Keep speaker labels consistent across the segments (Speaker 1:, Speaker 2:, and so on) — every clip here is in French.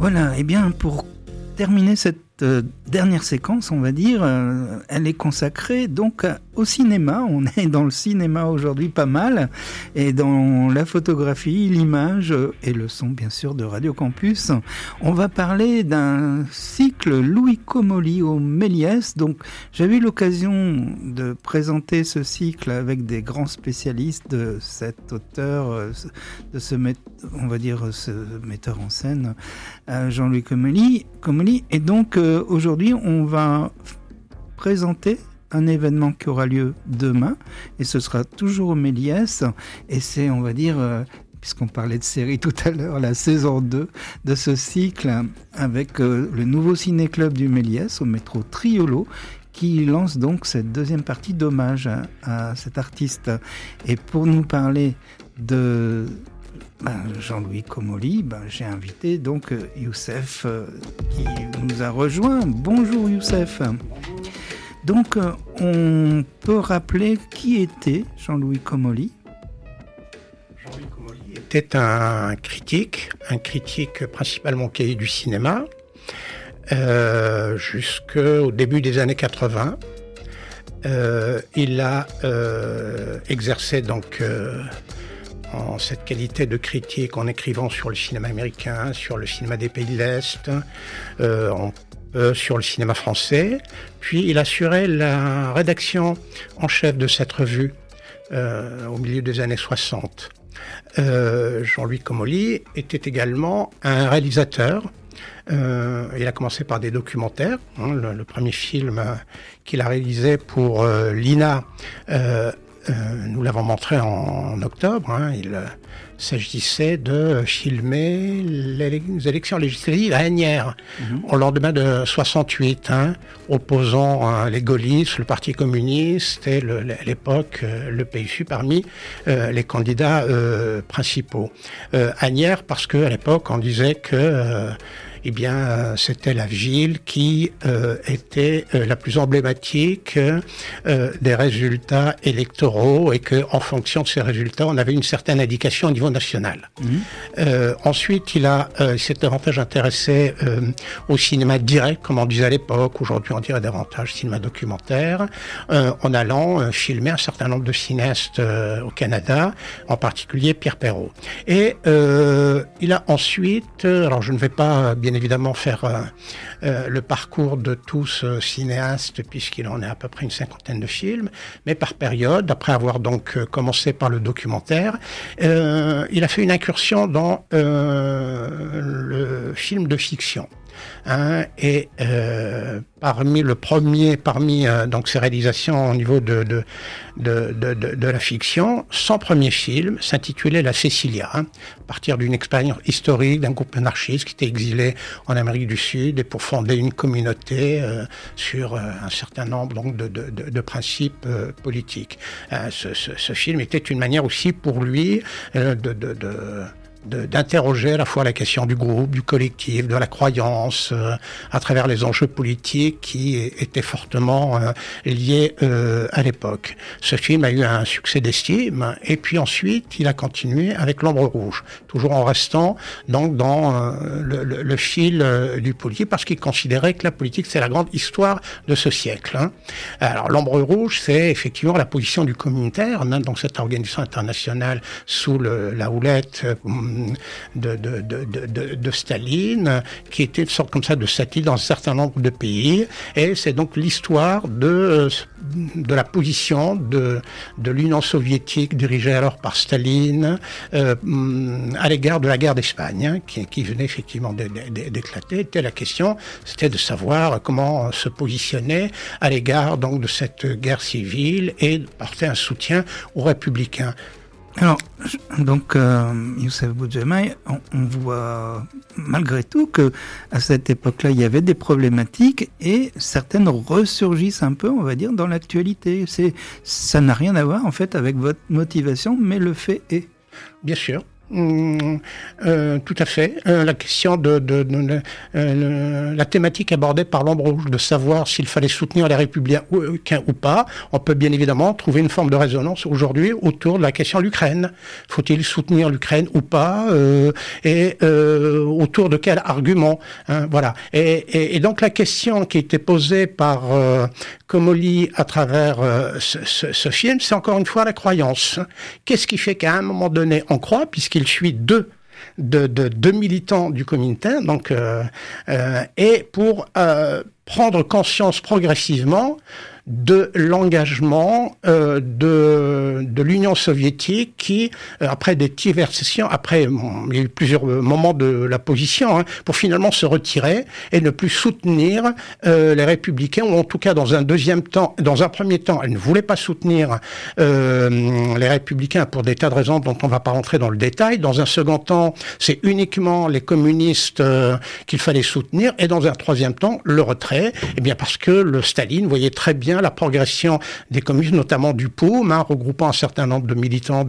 Speaker 1: Voilà, et bien pour terminer cette dernière séquence, on va dire, elle est consacrée donc au cinéma. On est dans le cinéma aujourd'hui pas mal, et dans la photographie, l'image et le son bien sûr de Radio Campus. On va parler d'un cycle Louis Comolli au Méliès. Donc j'avais eu l'occasion de présenter ce cycle avec des grands spécialistes de cet auteur, de ce metteur en scène, Jean-Louis Comolli. Et donc aujourd'hui, on va présenter un événement qui aura lieu demain, et ce sera toujours au Méliès, et c'est, on va dire, puisqu'on parlait de série tout à l'heure, la saison 2 de ce cycle, avec le nouveau ciné-club du Méliès, au métro Triolo, qui lance donc cette deuxième partie d'hommage à cet artiste. Et pour nous parler de Jean-Louis Comolli, j'ai invité donc Youssef qui nous a rejoint. Bonjour Youssef. Donc on peut rappeler qui était Jean-Louis Comolli.
Speaker 2: Jean-Louis Comolli était un critique principalement cahier du cinéma, jusqu'au début des années 80. Il a exercé donc en cette qualité de critique en écrivant sur le cinéma américain, sur le cinéma des pays de l'Est, sur le cinéma français. Puis il assurait la rédaction en chef de cette revue au milieu des années 60. Jean-Louis Comolli était également un réalisateur. Il a commencé par des documentaires. Le premier film qu'il a réalisé pour l'INA, nous l'avons montré en octobre. Il s'agissait de filmer les élections législatives à Asnières, au lendemain de 68, opposant les gaullistes, le Parti communiste et à l'époque le PSU parmi les candidats principaux. Asnières parce qu'à l'époque on disait que c'était la ville qui était la plus emblématique des résultats électoraux, et qu'en fonction de ces résultats, on avait une certaine indication au niveau national. Ensuite, il s'est davantage intéressé au cinéma direct, comme on disait à l'époque. Aujourd'hui, on dirait davantage cinéma documentaire, en allant filmer un certain nombre de cinéastes au Canada, en particulier Pierre Perrault. Et il a ensuite, alors je ne vais pas bien évidemment faire le parcours de tous cinéastes, puisqu'il en est à peu près une cinquantaine de films, mais par période, après avoir donc commencé par le documentaire, il a fait une incursion dans le film de fiction. Parmi donc ses réalisations au niveau de la fiction, son premier film s'intitulait La Cécilia, à partir d'une expérience historique d'un groupe anarchiste qui était exilé en Amérique du Sud, et pour fonder une communauté sur un certain nombre donc de principes politiques. Ce film était une manière aussi pour lui d'interroger à la fois la question du groupe, du collectif, de la croyance, à travers les enjeux politiques qui étaient fortement liés à l'époque. Ce film a eu un succès d'estime, et puis ensuite il a continué avec L'Ombre Rouge, toujours en restant donc dans le fil du politique, parce qu'il considérait que la politique c'est la grande histoire de ce siècle. Alors L'Ombre Rouge, c'est effectivement la position du Comintern, donc cette organisation internationale sous la houlette de Staline, qui était une sorte comme ça de satellite dans un certain nombre de pays, et c'est donc l'histoire de la position de l'Union soviétique dirigée alors par Staline à l'égard de la guerre d'Espagne, qui venait effectivement d'éclater. La question, c'était de savoir comment se positionner à l'égard donc de cette guerre civile et de porter un soutien aux républicains.
Speaker 1: Alors, donc, Youssef Boudjemaï, on voit malgré tout que à cette époque-là, il y avait des problématiques, et certaines ressurgissent un peu, on va dire, dans l'actualité. Ça n'a rien à voir, en fait, avec votre motivation, mais le fait est.
Speaker 2: Bien sûr. Tout à fait. La question la thématique abordée par l'Ombre Rouge, de savoir s'il fallait soutenir les républicains ou pas, on peut bien évidemment trouver une forme de résonance aujourd'hui autour de la question de l'Ukraine. Faut-il soutenir l'Ukraine ou pas, et autour de quel argument, hein, voilà. Et donc la question qui était posée par Comolli à travers ce film, c'est encore une fois la croyance. Qu'est-ce qui fait qu'à un moment donné on croit, puisqu'il suit deux militants du Comintern, donc et pour prendre conscience progressivement de l'engagement de l'Union soviétique qui, après des diversions, il y a eu plusieurs moments de la position, hein, pour finalement se retirer et ne plus soutenir les républicains, ou en tout cas dans un premier temps, elle ne voulait pas soutenir les républicains pour des tas de raisons dont on ne va pas rentrer dans le détail. Dans un second temps, c'est uniquement les communistes qu'il fallait soutenir, et dans un troisième temps, le retrait, eh bien parce que le Staline voyait très bien la progression des communistes, notamment du POUM, hein, regroupant un certain nombre de militants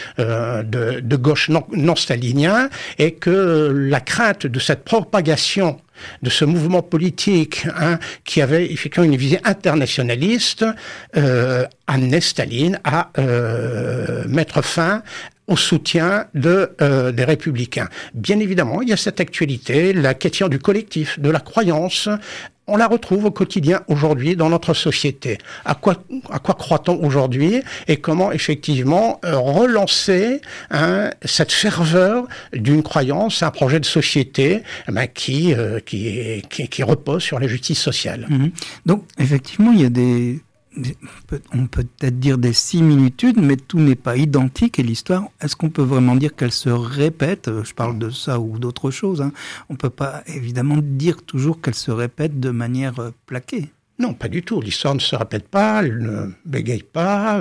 Speaker 2: de gauche non staliniens, et que la crainte de cette propagation de ce mouvement politique, hein, qui avait effectivement une visée internationaliste, amenait Staline à mettre fin au soutien des républicains. Bien évidemment, il y a cette actualité, la question du collectif, de la croyance. On la retrouve au quotidien aujourd'hui dans notre société. À quoi croit-on aujourd'hui, et comment effectivement relancer cette ferveur d'une croyance, un projet de société qui repose sur la justice sociale.
Speaker 1: Mmh. Donc effectivement, il y a on peut peut-être dire des similitudes, mais tout n'est pas identique, et l'histoire, est-ce qu'on peut vraiment dire qu'elle se répète? Je parle de ça ou d'autre chose, hein. On ne peut pas évidemment dire toujours qu'elle se répète de manière plaquée.
Speaker 2: Non, pas du tout. L'histoire ne se répète pas, elle ne bégaye pas.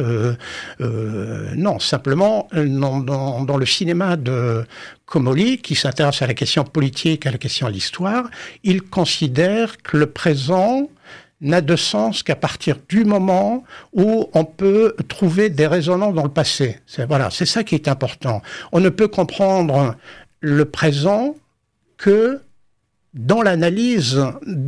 Speaker 2: Non, simplement, dans le cinéma de Comolli, qui s'intéresse à la question politique, à la question de l'histoire, il considère que le présent n'a de sens qu'à partir du moment où on peut trouver des résonances dans le passé. C'est ça qui est important. On ne peut comprendre le présent que dans l'analyse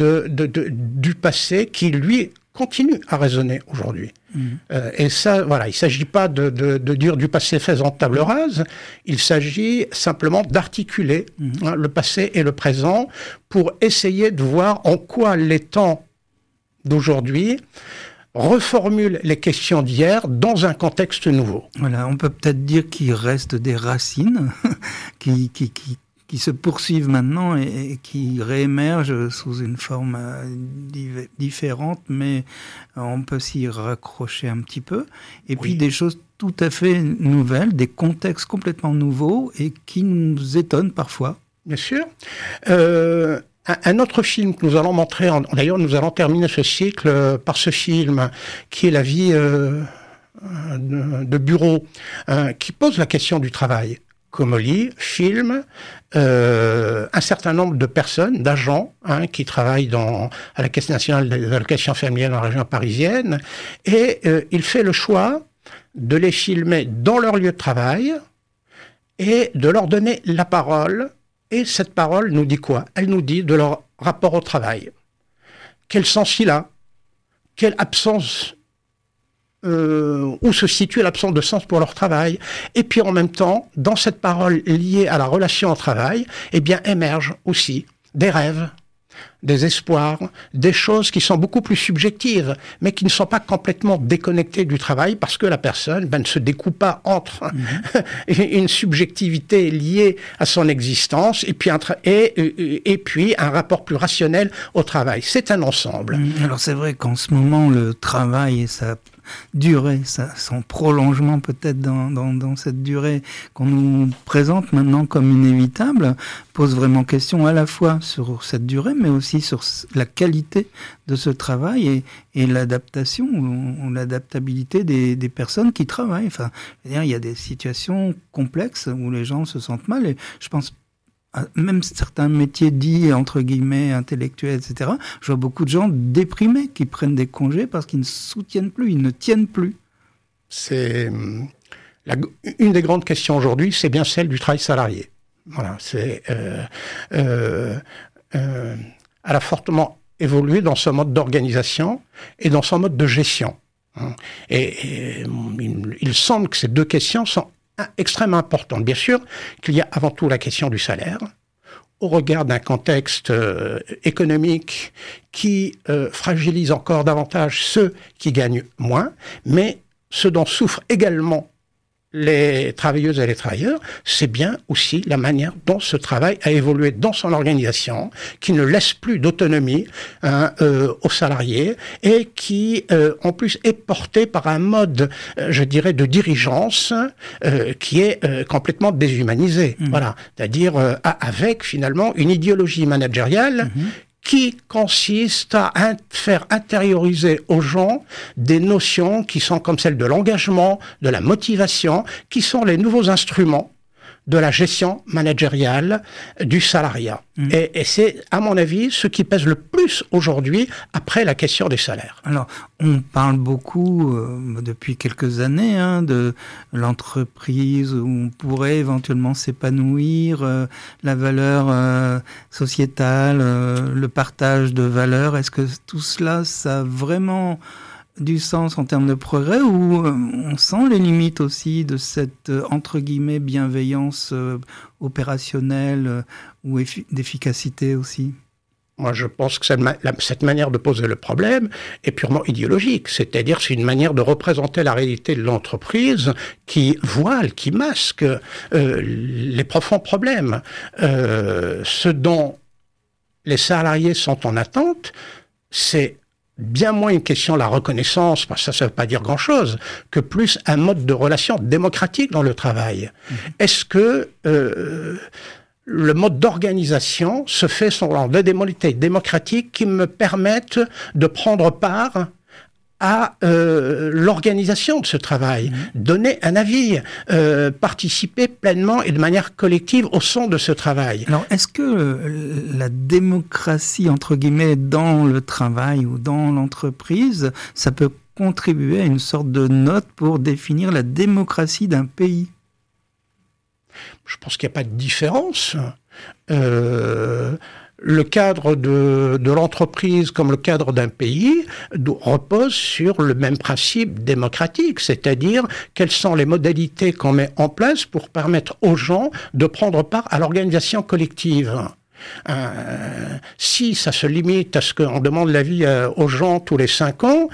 Speaker 2: du passé qui, lui, continue à résonner aujourd'hui. Et ça, voilà, il ne s'agit pas de dire du passé faisant table rase, il s'agit simplement d'articuler le passé et le présent pour essayer de voir en quoi les temps d'aujourd'hui reformule les questions d'hier dans un contexte nouveau.
Speaker 1: Voilà, on peut peut-être dire qu'il reste des racines qui se poursuivent maintenant et qui réémergent sous une forme différente, mais on peut s'y raccrocher un petit peu. Et puis des choses tout à fait nouvelles, des contextes complètement nouveaux et qui nous étonnent parfois.
Speaker 2: Bien sûr. Un autre film que nous allons montrer, d'ailleurs nous allons terminer ce cycle par ce film qui est La vie de bureau, qui pose la question du travail. Comolli filme un certain nombre de personnes, d'agents, qui travaillent à la Caisse nationale des allocations familiales dans la région parisienne, et il fait le choix de les filmer dans leur lieu de travail et de leur donner la parole. Et cette parole nous dit quoi? Elle nous dit de leur rapport au travail. Quel sens il a? Quelle absence, où se situe l'absence de sens pour leur travail? Et puis en même temps, dans cette parole liée à la relation au travail, eh bien émergent aussi des rêves, des espoirs, des choses qui sont beaucoup plus subjectives, mais qui ne sont pas complètement déconnectées du travail, parce que la personne ne se découpe pas entre une subjectivité liée à son existence et puis un rapport plus rationnel au travail. C'est un ensemble.
Speaker 1: Alors c'est vrai qu'en ce moment, le travail et sa durée, son prolongement peut-être dans cette durée qu'on nous présente maintenant comme inévitable, pose vraiment question à la fois sur cette durée, mais aussi sur la qualité de ce travail et l'adaptation ou l'adaptabilité des personnes qui travaillent. Enfin, il y a des situations complexes où les gens se sentent mal, et je pense même certains métiers dits, entre guillemets, intellectuels, etc. Je vois beaucoup de gens déprimés qui prennent des congés parce qu'ils ne soutiennent plus, ils ne tiennent plus.
Speaker 2: C'est Une des grandes questions aujourd'hui, c'est bien celle du travail salarié. Voilà, elle a fortement évolué dans son mode d'organisation et dans son mode de gestion. Et il semble que ces deux questions sont extrêmement importantes. Bien sûr qu'il y a avant tout la question du salaire, au regard d'un contexte économique qui fragilise encore davantage ceux qui gagnent moins, mais ce dont souffrent également les travailleuses et les travailleurs, c'est bien aussi la manière dont ce travail a évolué dans son organisation, qui ne laisse plus d'autonomie aux salariés et qui, en plus, est porté par un mode, je dirais, de dirigeance qui est complètement déshumanisé. Voilà, c'est-à-dire avec finalement une idéologie managériale qui consiste à faire intérioriser aux gens des notions qui sont comme celles de l'engagement, de la motivation, qui sont les nouveaux instruments de la gestion managériale du salariat. Et c'est, à mon avis, ce qui pèse le plus aujourd'hui après la question des salaires.
Speaker 1: Alors, on parle beaucoup, depuis quelques années, de l'entreprise où on pourrait éventuellement s'épanouir, la valeur sociétale, le partage de valeurs. Est-ce que tout cela, ça a vraiment du sens en termes de progrès, ou on sent les limites aussi de cette, entre guillemets, bienveillance opérationnelle ou d'efficacité aussi?
Speaker 2: Moi, je pense que cette manière de poser le problème est purement idéologique. C'est-à-dire, c'est une manière de représenter la réalité de l'entreprise qui voile, qui masque les profonds problèmes. Ce dont les salariés sont en attente, c'est bien moins une question de la reconnaissance, parce que ça ne veut pas dire grand-chose, que plus un mode de relation démocratique dans le travail. Est-ce que le mode d'organisation se fait selon des modalités démocratiques qui me permettent de prendre part à l'organisation de ce travail, donner un avis, participer pleinement et de manière collective au son de ce travail.
Speaker 1: Alors, est-ce que la démocratie, entre guillemets, dans le travail ou dans l'entreprise, ça peut contribuer à une sorte de note pour définir la démocratie d'un pays?
Speaker 2: Je pense qu'il n'y a pas de différence. Le cadre de l'entreprise comme le cadre d'un pays repose sur le même principe démocratique, c'est-à-dire quelles sont les modalités qu'on met en place pour permettre aux gens de prendre part à l'organisation collective. Si ça se limite à ce qu'on demande l'avis aux gens tous les 5 ans,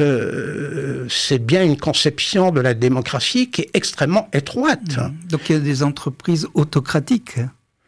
Speaker 2: c'est bien une conception de la démocratie qui est extrêmement étroite.
Speaker 1: Donc il y a des entreprises autocratiques.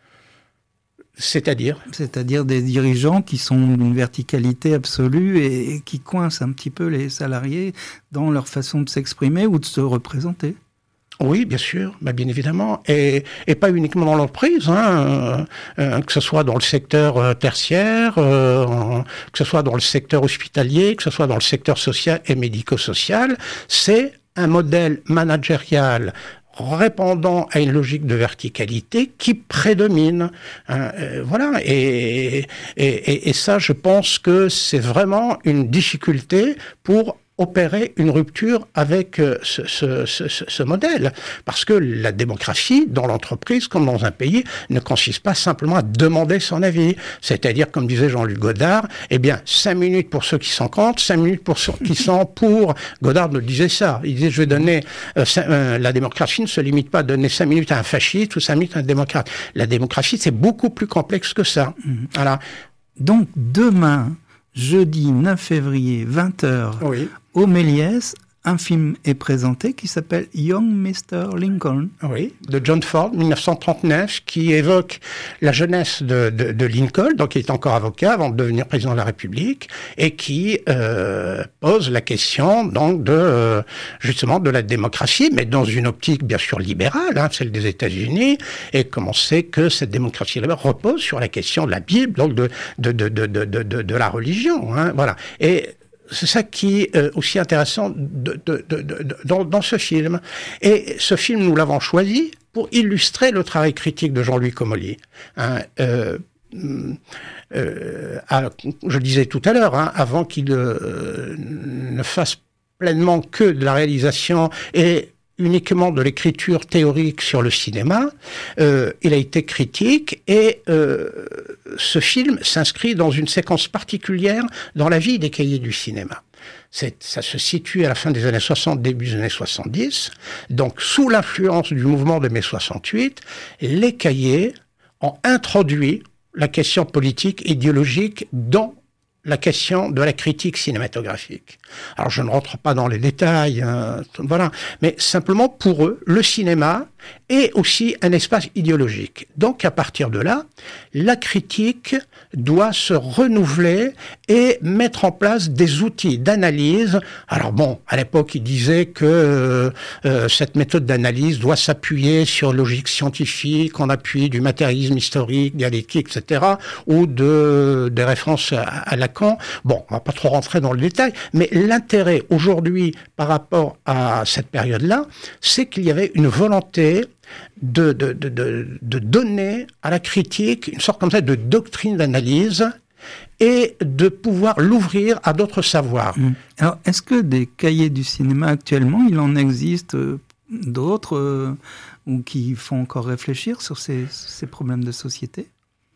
Speaker 2: C'est-à-dire
Speaker 1: des dirigeants qui sont d'une verticalité absolue et qui coincent un petit peu les salariés dans leur façon de s'exprimer ou de se représenter.
Speaker 2: Oui, bien sûr, bien évidemment, et pas uniquement dans l'entreprise, que ce soit dans le secteur tertiaire, que ce soit dans le secteur hospitalier, que ce soit dans le secteur social et médico-social, c'est un modèle managérial répondant à une logique de verticalité qui prédomine. Voilà. Et ça, je pense que c'est vraiment une difficulté pour opérer une rupture avec ce modèle. Parce que la démocratie, dans l'entreprise comme dans un pays, ne consiste pas simplement à demander son avis. C'est-à-dire, comme disait Jean-Luc Godard, 5 minutes pour ceux qui sont contre, 5 minutes pour ceux qui sont pour. Godard nous disait ça. Il disait, je vais donner... la démocratie ne se limite pas à donner 5 minutes à un fasciste ou 5 minutes à un démocrate. La démocratie, c'est beaucoup plus complexe que ça. Voilà.
Speaker 1: Donc, demain, jeudi 9 février, 20h, oui, au Méliès, un film est présenté qui s'appelle Young Mr. Lincoln.
Speaker 2: Oui, de John Ford, 1939, qui évoque la jeunesse de Lincoln, donc il est encore avocat avant de devenir président de la République, et qui pose la question donc justement de la démocratie, mais dans une optique bien sûr libérale, celle des États-Unis, et comme on sait que cette démocratie libérale repose sur la question de la Bible, donc de la religion, voilà. Et c'est ça qui est aussi intéressant dans ce film. Et ce film, nous l'avons choisi pour illustrer le travail critique de Jean-Louis Comolli. Je le disais tout à l'heure, avant qu'il ne fasse pleinement que de la réalisation et uniquement de l'écriture théorique sur le cinéma, il a été critique et ce film s'inscrit dans une séquence particulière dans la vie des cahiers du cinéma. Ça se situe à la fin des années 60, début des années 70. Donc, sous l'influence du mouvement de mai 68, les cahiers ont introduit la question politique, idéologique dans la question de la critique cinématographique. Alors, je ne rentre pas dans les détails, voilà, mais simplement pour eux, le cinéma est aussi un espace idéologique. Donc, à partir de là, la critique doit se renouveler et mettre en place des outils d'analyse. Alors bon, à l'époque, ils disaient que cette méthode d'analyse doit s'appuyer sur logique scientifique, en appui du matérialisme historique, dialectique, etc., ou des références à Lacan. Bon, on va pas trop rentrer dans le détail, mais l'intérêt aujourd'hui par rapport à cette période-là, c'est qu'il y avait une volonté de donner à la critique une sorte comme ça de doctrine d'analyse et de pouvoir l'ouvrir à d'autres savoirs.
Speaker 1: Alors, est-ce que des cahiers du cinéma actuellement, il en existe d'autres ou qui font encore réfléchir sur ces problèmes de société ?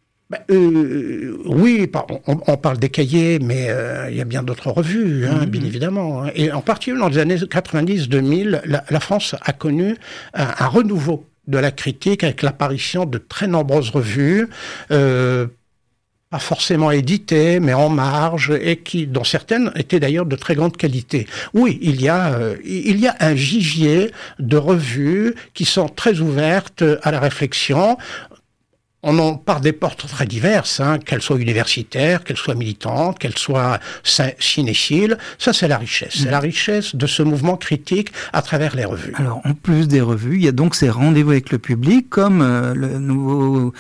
Speaker 2: Oui, on parle des cahiers, mais il y a bien d'autres revues, bien évidemment. Et en particulier dans les années 90-2000, la France a connu un renouveau de la critique avec l'apparition de très nombreuses revues, pas forcément éditées, mais en marge, et dont certaines étaient d'ailleurs de très grande qualité. Oui, il y a un vivier de revues qui sont très ouvertes à la réflexion. On en part des portes très diverses, qu'elles soient universitaires, qu'elles soient militantes, qu'elles soient cinéphiles. Ça, c'est la richesse. C'est la richesse de ce mouvement critique à travers les revues.
Speaker 1: Alors, en plus des revues, il y a donc ces rendez-vous avec le public, comme le nouveau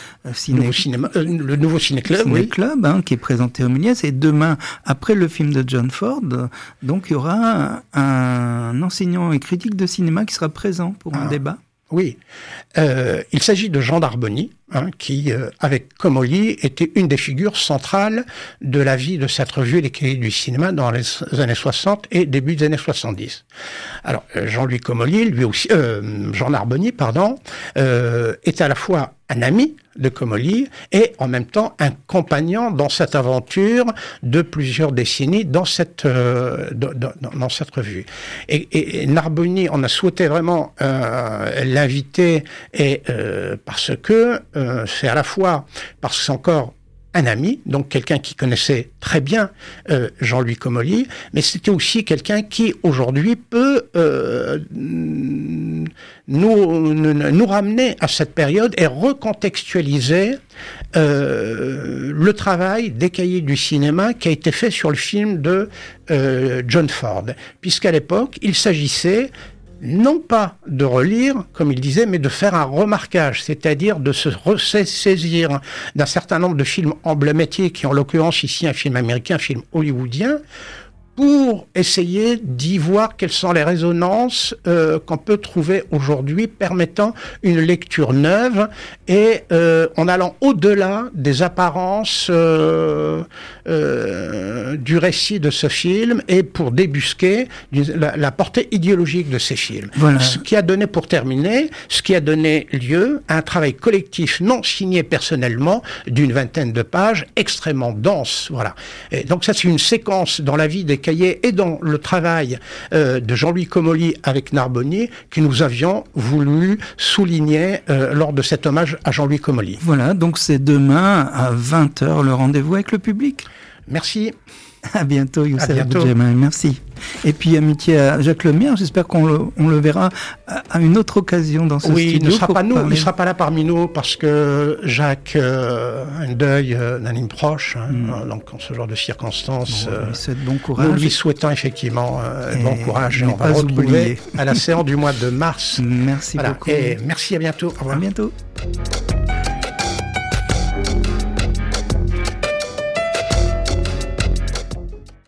Speaker 1: ciné-club, qui est présenté au Méliès. Et demain, après le film de John Ford, donc il y aura un enseignant et critique de cinéma qui sera présent pour un débat.
Speaker 2: Oui, il s'agit de Jean Narboni, qui, avec Comolli, était une des figures centrales de la vie de cette revue, les cahiers du cinéma, dans les années 60 et début des années 70. Alors, Jean-Louis Comolli, lui aussi, Jean Narboni, est à la fois un ami de Comolli et en même temps un compagnon dans cette aventure de plusieurs décennies dans cette revue. Et Narboni, on a souhaité vraiment l'inviter parce que c'est à la fois parce que c'est encore un ami, donc quelqu'un qui connaissait très bien Jean-Louis Comolli, mais c'était aussi quelqu'un qui aujourd'hui peut nous ramener à cette période et recontextualiser le travail des cahiers du cinéma qui a été fait sur le film de John Ford, puisqu'à l'époque, il s'agissait non pas de relire, comme il disait, mais de faire un remarquage, c'est-à-dire de se ressaisir d'un certain nombre de films emblématiques, qui en l'occurrence ici un film américain, un film hollywoodien, pour essayer d'y voir quelles sont les résonances qu'on peut trouver aujourd'hui permettant une lecture neuve et en allant au-delà des apparences du récit de ce film et pour débusquer la portée idéologique de ces films. Voilà. Ce qui a donné lieu à un travail collectif non signé personnellement d'une vingtaine de pages extrêmement dense. Voilà. Et donc ça, c'est une séquence dans la vie des cahiers et dans le travail de Jean-Louis Comolli avec Narboni que nous avions voulu souligner lors de cet hommage à Jean-Louis Comolli.
Speaker 1: Voilà, donc c'est demain à 20h le rendez-vous avec le public.
Speaker 2: Merci.
Speaker 1: À bientôt, Youssef Boudjema. Merci. Et puis amitié à Jacques Lemire, j'espère qu'on le verra à une autre occasion dans ce studio.
Speaker 2: Oui, il ne sera pas là parmi nous parce que Jacques a un deuil d'un ami proche, donc en ce genre de circonstances.
Speaker 1: Bon courage.
Speaker 2: Nous lui souhaitons effectivement bon courage et on va le retrouver à la séance du mois de mars.
Speaker 1: Merci beaucoup.
Speaker 2: Et merci, à bientôt. Au revoir.
Speaker 1: À bientôt.